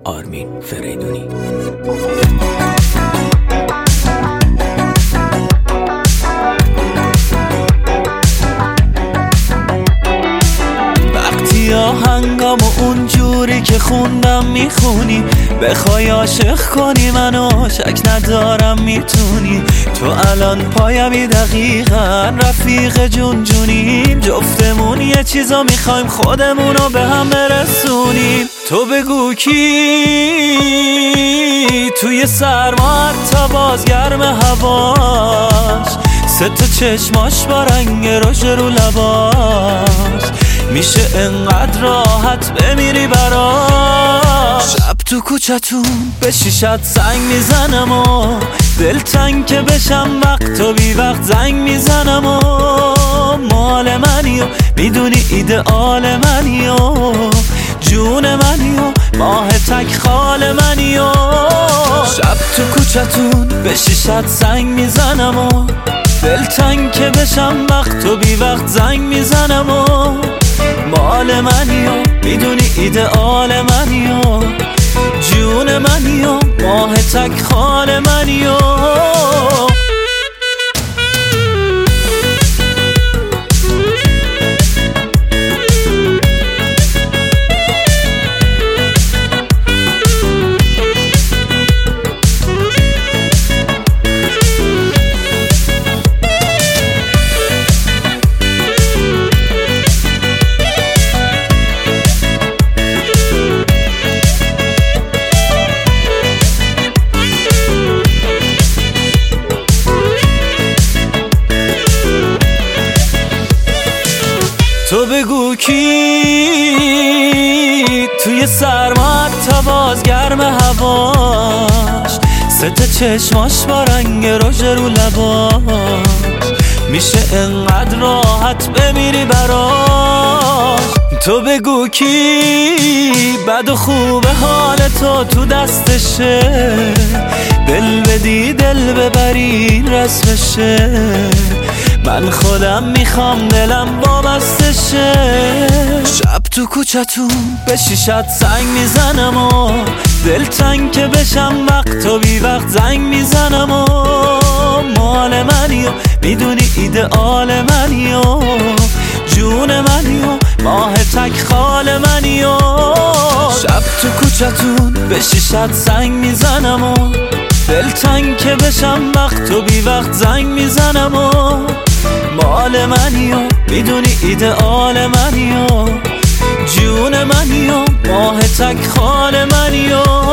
آرمین فریدونی. وقتی آهنگام اونجوری که خوندم میخونی، بخوای عاشق کنی منو شک ندارم میتونی. تو الان پایمی دقیقا رفیق جون جونیم، جفتمون یه چیزا میخوایم خودمونو به هم برسونیم. تو بگو کی توی سرما تا بازگرم هواش، سه تا چشماش با رنگ رژ رو لباش، میشه انقدر راحت بمیری براش. شب تو کوچتون به شیشت سنگ میزنم و دلتنگ که بشم وقت و بی وقت زنگ میزنم و مال منی و میدونی ایدئال منی و جون منی و ماه تک خال منی و شب تو کوچتون به شیشت سنگ میزنم و دلتنگ که بشم وقت و بی وقت زنگ میزنم و مال منی و میدونی ایدئال منی و جون منی و ماه تک خال منی و تو بگو کی توی سرما تا بازگرم هواش، سه تا چشماش با رنگ رژ رو لباش، میشه انقدر راحت بمیری براش. تو بگو کی بد و خوب حال تو دستشه، دل بدی دل ببری رسمشه، من خودم میخوام دلم وابسته شه. شب تو کوچتون به شیشت سنگ میزنم و دلتنگ که بشم وقت و بی وقت زنگ میزنم و مال منی و میدونی ایدئال منی و جون منی و ماه تک خال منی و شب تو کوچتون به شیشت سنگ میزنم و دلتنگ که بشم وقت و بی وقت زنگ میزنم و مال منی و میدونی ایدئال منی و جون منی و ماه تک خال منی و